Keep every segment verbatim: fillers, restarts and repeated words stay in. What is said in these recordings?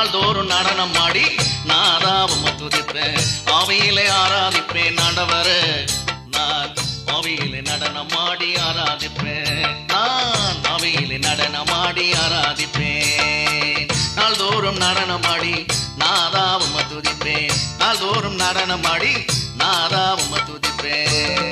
நாள்தோறும் நடனம் ஆடி நாதா உம்மை துதிப்பேன். ஆவியிலே ஆராதிப்பேன் ஆண்டவரே, நான் ஆவியிலே நடனம் ஆடி ஆராதிப்பேன். நான் ஆவியிலே நடனம் ஆடி ஆராதிப்பேன். நாள்தோறும் நடனம் ஆடி நாதா உம்மை துதிப்பேன். நாள்தோறும் நடனம் ஆடி நாதா உம்மை துதிப்பேன்.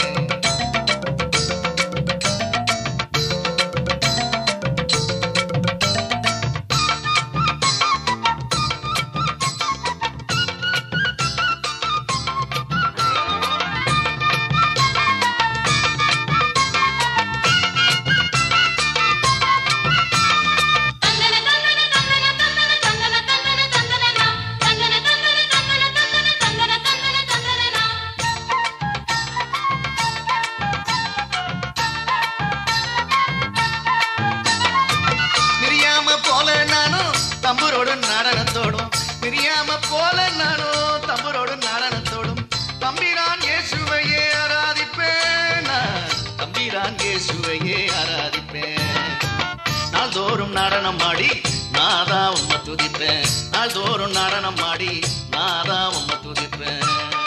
தம்புரோடும் நடனத்தோடும் பிரியாம போல நானும் தம்புரோடும் நடனத்தோடும் தம்பிரான் இயேசுவையே ஆராதிப்பேன். தம்பிரான் இயேசுவையே ஆராதிப்பேன். நாள்தோறும் நடனம் ஆடி நாதா உம்மை துதிப்பேன். நாள்தோறும் நடனம் ஆடி நாதா உம்மை துதிப்பேன்.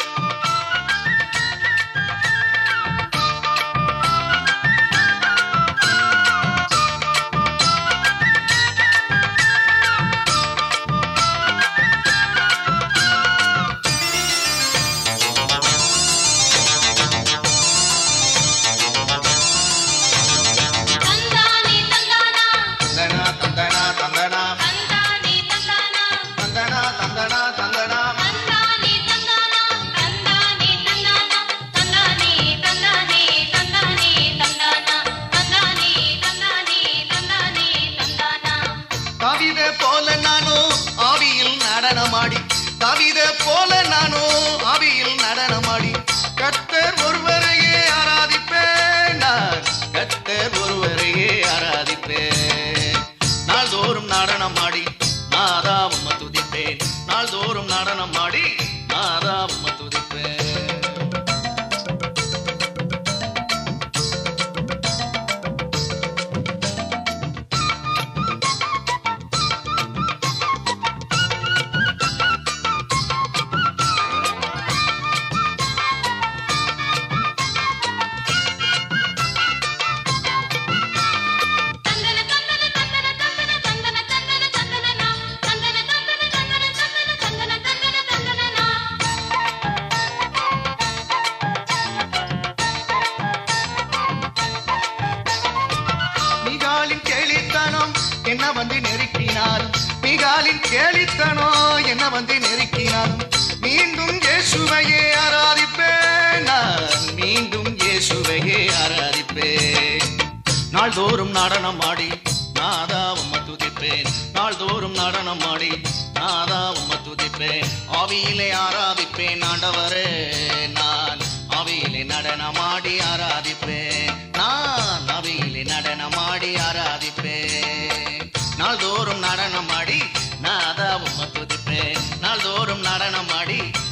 தாவீதை போல நானும் ஆவியில் நடனமாடி தாவீதை போல நானும் ஆவியில் நடனமாடி கர்த்தர் ஒருவரையே ஆராதிப்பேன். நான் கர்த்தர் ஒருவரையே ஆராதிப்பேன். நாள்தோறும் நடனமாடி நாதா உம்மை துதிப்பேன். நாள்தோறும் நடனமாடி நாதா உம்மை துதிப்பேன். என்ன வந்து நெருக்கினாலும் மிகாலின் கேலித்தனோ என்ன வந்து நெருக்கினாலும் மீண்டும் இயேசுவையே ஆராதிப்பேன். நான் மீண்டும் இயேசுவையே ஆராதிப்பேன். நாள்தோறும் நடனம் ஆடி நாதா உம்மை துதிப்பேன். நாள்தோறும் நடனம் ஆடி நாதா உம்மை துதிப்பேன். ஆவியிலே ஆராதிப்பேன் ஆண்டவரே, நான் ஆவியிலே நடனமாடி ஆராதிப்பேன். நான் ஆவியிலே நடனமாடி ஆராதிப்பேன். நாள்தோறும் நடனமாடி நாதா உம்மை துதிப்பேன். நாள்தோறும் நடனமாடி